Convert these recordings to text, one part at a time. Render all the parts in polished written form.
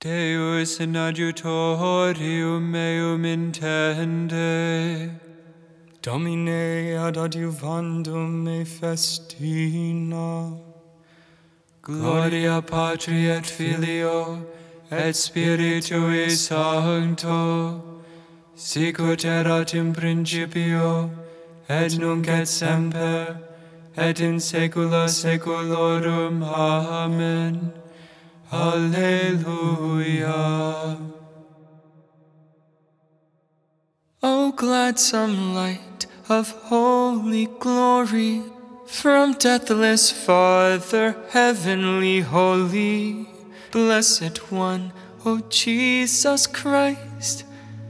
Deus in adjutorium meum intende. Domine ad adjuvandum me festina. Gloria Patri et Filio et Spiritui Sancto, sicut erat in principio, et nunc et semper, et in saecula saeculorum. Amen. Alleluia. O gladsome light of holy glory, from deathless Father, heavenly holy, blessed one, O Jesus Christ.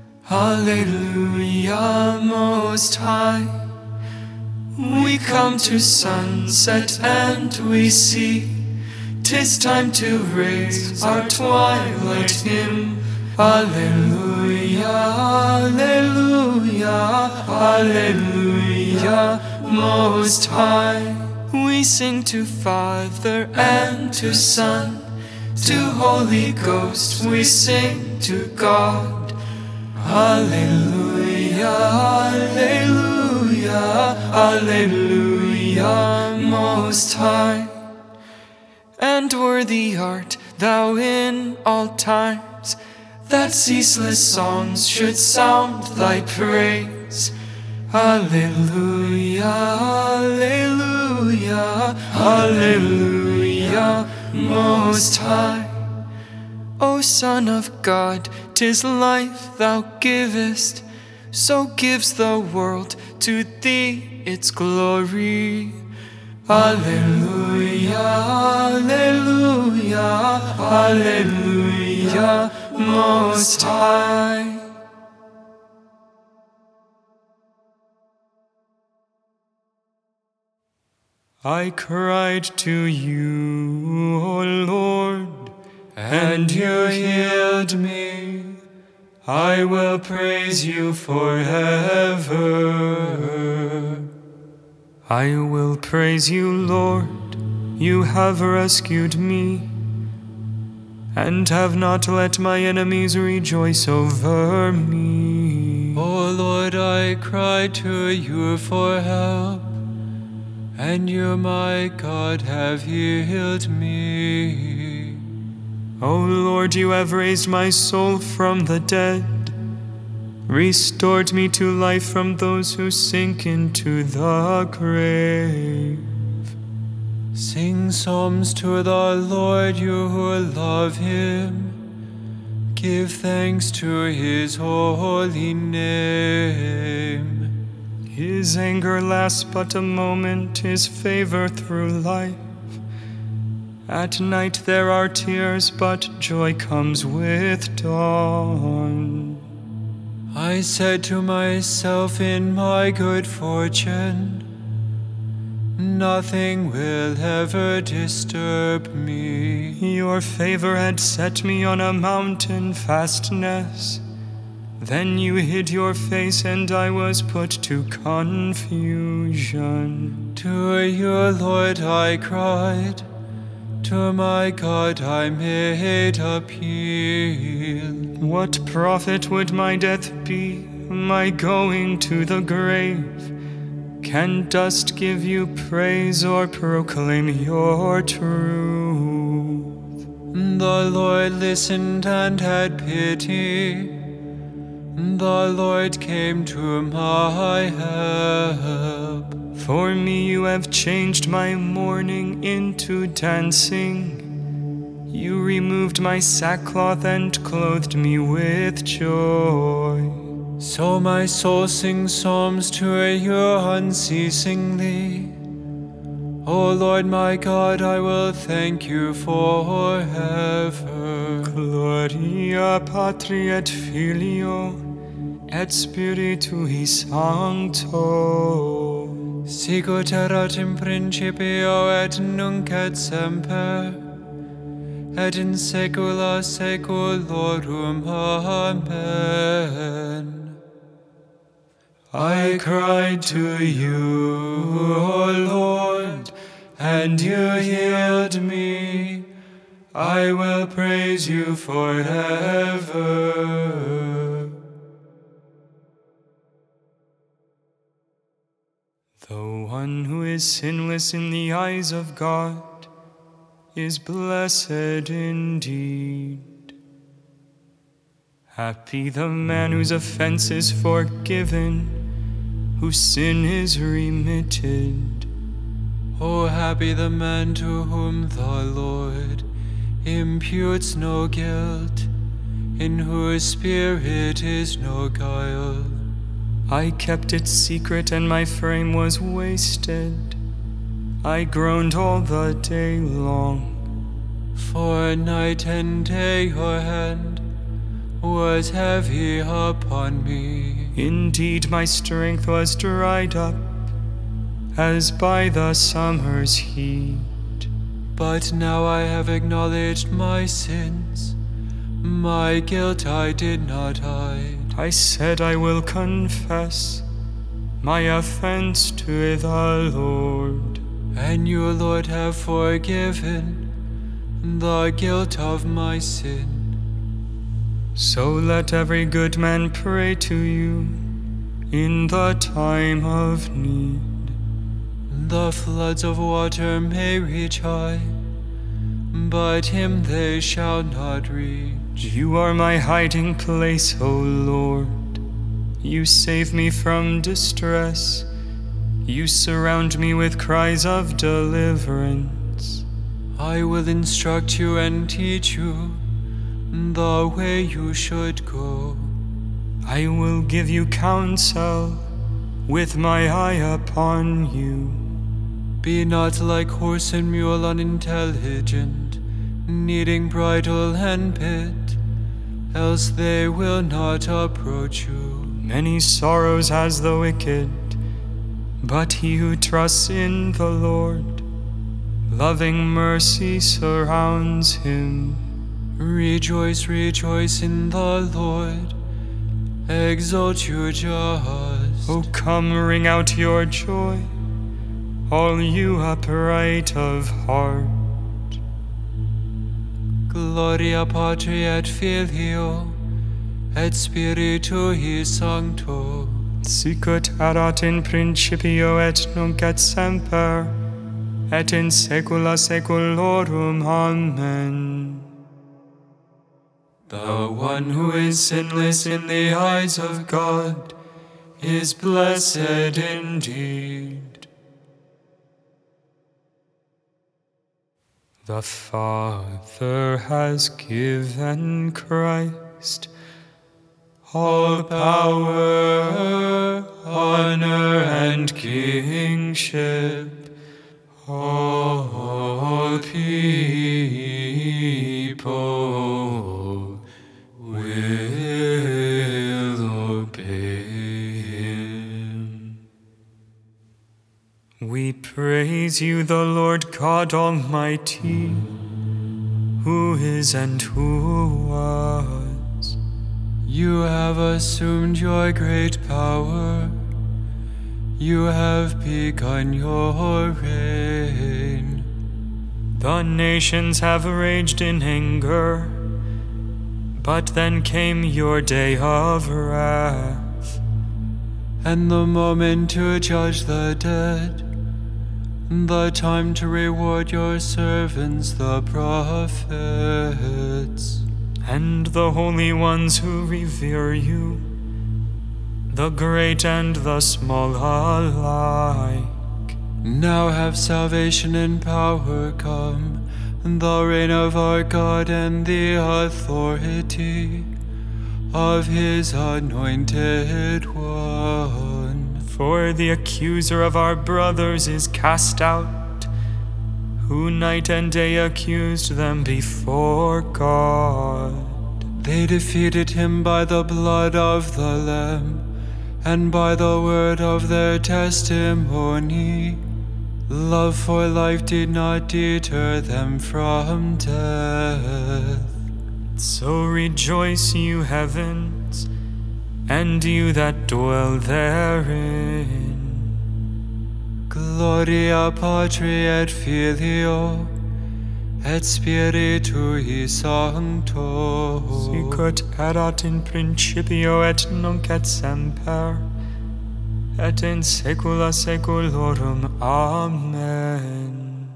Alleluia, most high. We come to sunset and we see 'tis time to raise our twilight hymn. Alleluia, alleluia, alleluia, most high. We sing to Father and to Son, to Holy Ghost we sing to God. Alleluia, alleluia, alleluia, most high. And worthy art thou in all times, that ceaseless songs should sound thy praise. Alleluia, alleluia, alleluia, most high. O Son of God, 'tis life thou givest, so gives the world to thee its glory. Alleluia, alleluia, alleluia, most high. I cried to you, O Lord, And you healed me. I will praise you forever. I will praise you, Lord. You have rescued me, and have not let my enemies rejoice over me. O Lord, I cried to you for help, and you, my God, have healed me. O Lord, you have raised my soul from the dead, restored me to life from those who sink into the grave. Sing psalms to the Lord, you who love him. Give thanks to his holy name. His anger lasts but a moment, his favor through life. At night there are tears, but joy comes with dawn. I said to myself in my good fortune, nothing will ever disturb me. Your favor had set me on a mountain fastness. Then you hid your face and I was put to confusion. To you, Lord, I cried. To my God I made appeal. What profit would my death be, my going to the grave? Can dust give you praise or proclaim your truth? The Lord listened and had pity. The Lord came to my help. For me you have changed my mourning into dancing. You removed my sackcloth and clothed me with joy. So my soul sings psalms to you unceasingly. O Lord my God, I will thank you forever. Gloria Patri et Filio et Spiritui Sancto. Sicut erat in principio et nunc et semper, et in saecula saeculorum. Amen. I cried to you, O Lord, and you healed me. I will praise you forever. The one who is sinless in the eyes of God is blessed indeed. Happy the man whose offense is forgiven, whose sin is remitted. Oh, happy the man to whom the Lord imputes no guilt, in whose spirit is no guile. I kept it secret and my frame was wasted. I groaned all the day long. For night and day your hand was heavy upon me. Indeed, my strength was dried up as by the summer's heat. But now I have acknowledged my sins. My guilt I did not hide. I said I will confess my offense to the Lord. And you, Lord, have forgiven the guilt of my sin. So let every good man pray to you in the time of need. The floods of water may reach high, but him they shall not reach. You are my hiding place, O Lord. You save me from distress. You surround me with cries of deliverance. I will instruct you and teach you the way you should go. I will give you counsel with my eye upon you. Be not like horse and mule unintelligent, needing bridle and bit, else they will not approach you. Many sorrows has the wicked, but he who trusts in the Lord, loving mercy surrounds him. Rejoice, rejoice in the Lord, exalt you just. Oh, come, ring out your joy, all you upright of heart. Gloria Patri et Filio et Spiritui Sancto, Sicut erat in principio et nunc et semper, et in saecula saeculorum. Amen. The one who is sinless in the eyes of God is blessed indeed. The Father has given Christ all power, honor, and kingship. All people will obey him. We praise you, the Lord God Almighty, who is and who was. You have assumed your great power. You have begun your reign. The nations have raged in anger, but then came your day of wrath, And the moment to judge the dead, the time to reward your servants, the prophets. and the holy ones who revere you, the great and the small alike. Now have salvation and power come, the reign of our God and the authority of his anointed one. For the accuser of our brothers is cast out, who night and day accused them before God. They defeated him by the blood of the Lamb and by the word of their testimony. Love for life did not deter them from death. So rejoice, you heavens, and you that dwell therein. Gloria Patri et Filio et Spiritui Sancto, sicut erat in principio et nunc et semper, et in saecula saeculorum. Amen.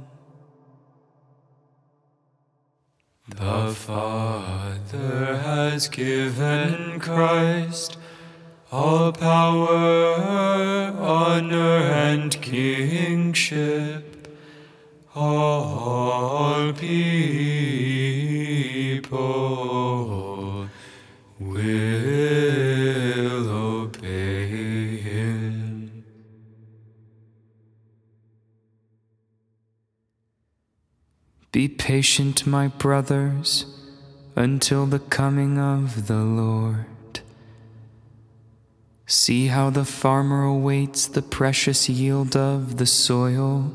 The Father has given Christ all power, honor, and kingship. All people will obey him. Be patient, my brothers, until the coming of the Lord. See how the farmer awaits the precious yield of the soil.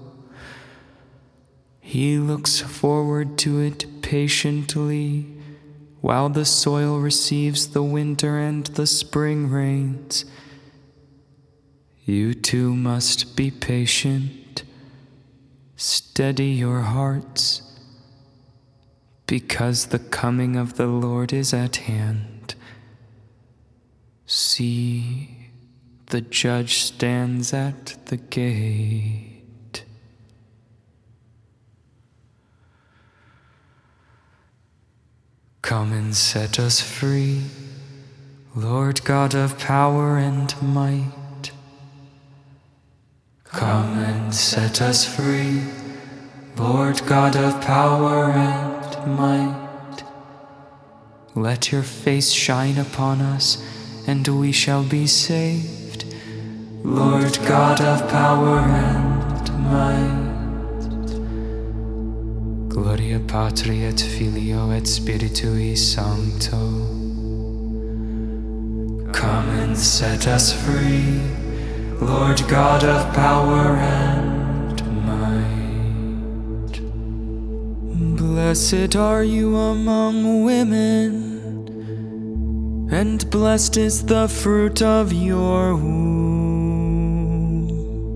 He looks forward to it patiently, while the soil receives the winter and the spring rains. You too must be patient. Steady your hearts, because the coming of the Lord is at hand. See, the judge stands at the gate. Come and set us free, Lord God of power and might. Come and set us free, Lord God of power and might. Let your face shine upon us, and we shall be saved, Lord God of power and might. Gloria Patri et Filio et Spiritui Sancto. Come and set us free, Lord God of power and might. Blessed are you among women, and blessed is the fruit of your womb.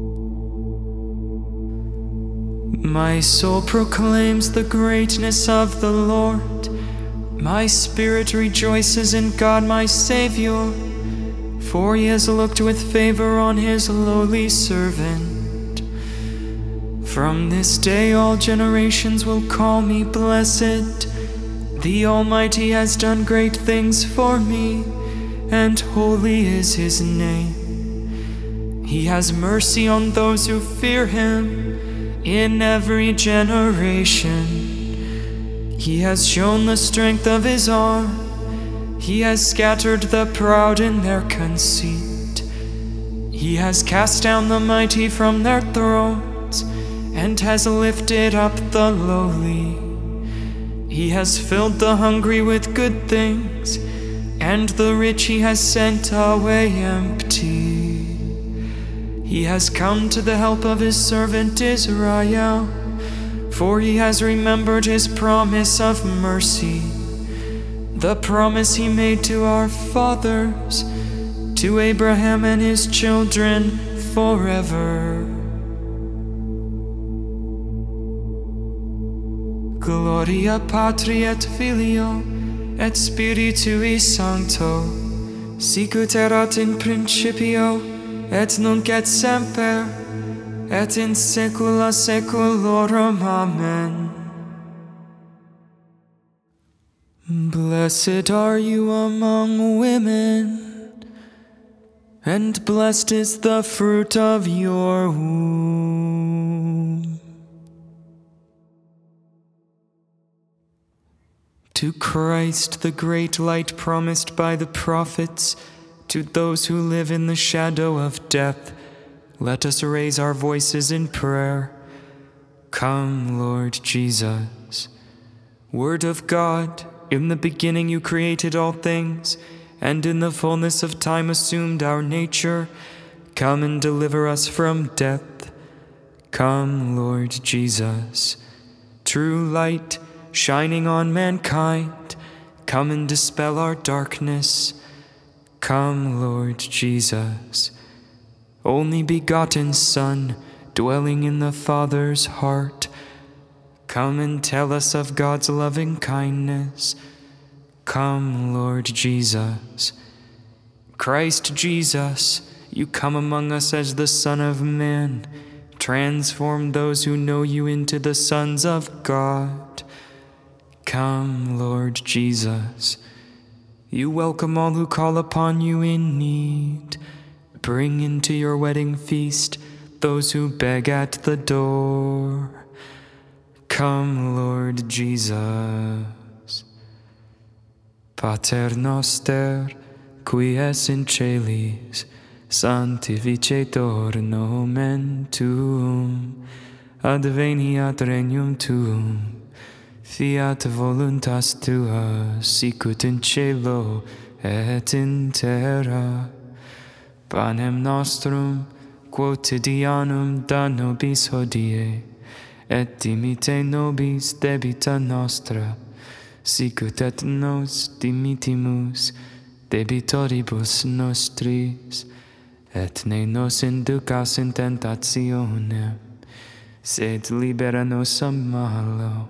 My soul proclaims the greatness of the Lord. My spirit rejoices in God my Savior, for he has looked with favor on his lowly servant. From this day all generations will call me blessed. The Almighty has done great things for me, and holy is his name. He has mercy on those who fear him in every generation. He has shown the strength of his arm. He has scattered the proud in their conceit. He has cast down the mighty from their thrones, and has lifted up the lowly. He has filled the hungry with good things, and the rich he has sent away empty. He has come to the help of his servant Israel, for he has remembered his promise of mercy, the promise he made to our fathers, to Abraham and his children forever. Gloria Patri et Filio et Spiritui Sancto, sicut erat in principio et nunc et semper et in saecula saeculorum. Amen. Blessed are you among women, and blessed is the fruit of your womb. To Christ, the great light promised by the prophets, to those who live in the shadow of death, let us raise our voices in prayer. Come, Lord Jesus. Word of God, in the beginning you created all things, and in the fullness of time assumed our nature. Come and deliver us from death. Come, Lord Jesus. True light, shining on mankind, come and dispel our darkness. Come, Lord Jesus. Only begotten Son, dwelling in the Father's heart, Come and tell us of God's loving kindness. Come, Lord Jesus. Christ Jesus, you come among us as the Son of Man. Transform those who know you into the sons of God. Come, Lord Jesus. You welcome all who call upon you in need. Bring into your wedding feast those who beg at the door. Come, Lord Jesus. Pater noster, qui es in celis, sanctificetur nomen tuum, adveniat regnum tuum, fiat voluntas tua, sicut in cielo et in terra. Panem nostrum quotidianum da nobis hodie, et dimite nobis debita nostra, sicut et nos dimitimus debitoribus nostris, et ne nos inducas in tentationem, sed libera nos a malo.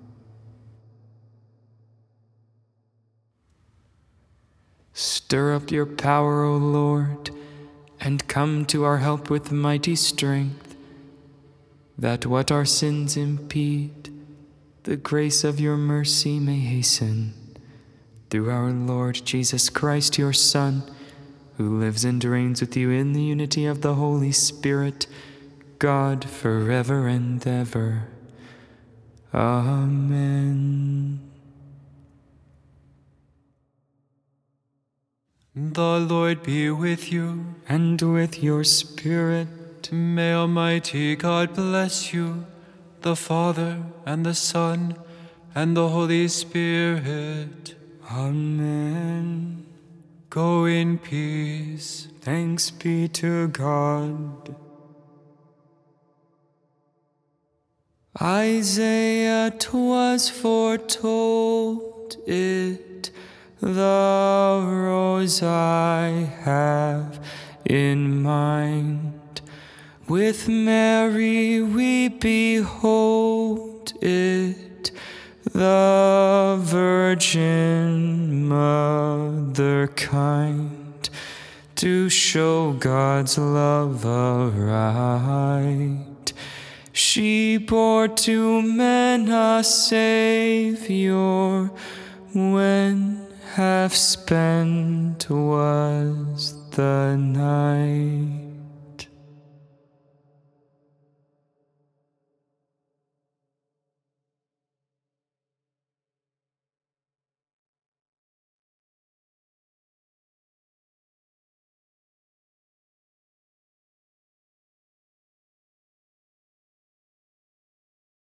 Stir up your power, O Lord, and come to our help with mighty strength, that what our sins impede, the grace of your mercy may hasten. Through our Lord Jesus Christ, your Son, who lives and reigns with you in the unity of the Holy Spirit, God, forever and ever. Amen. The Lord be with you. And with your spirit. May Almighty God bless you, the Father, and the Son, and the Holy Spirit. Amen. Go in peace. Thanks be to God. Isaiah 'twas foretold it, the rose I have in mind. With Mary we behold it, the Virgin Mother kind, to show God's love aright. She bore to men a Savior, when half spent was the night.